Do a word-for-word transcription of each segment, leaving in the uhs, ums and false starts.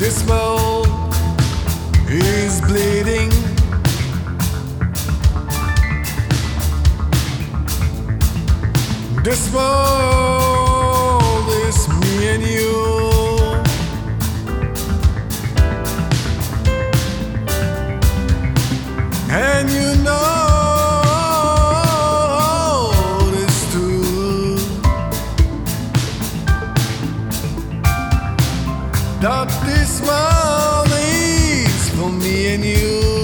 This world is bleeding. This world is me and you. And you know this too, that this world is for me and you.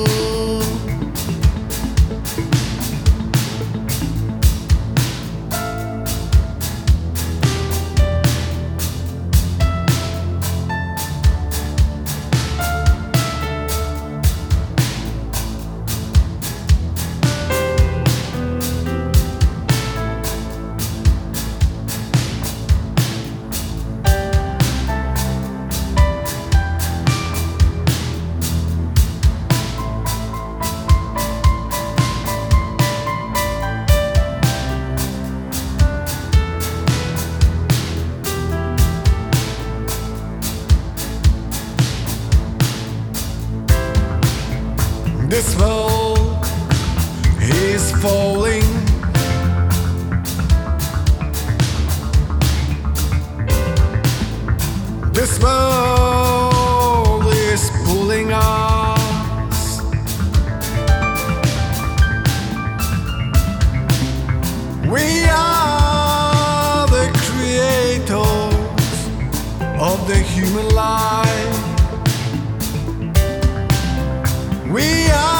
This world is falling. This world is pulling us. We are the creators of the human life. We are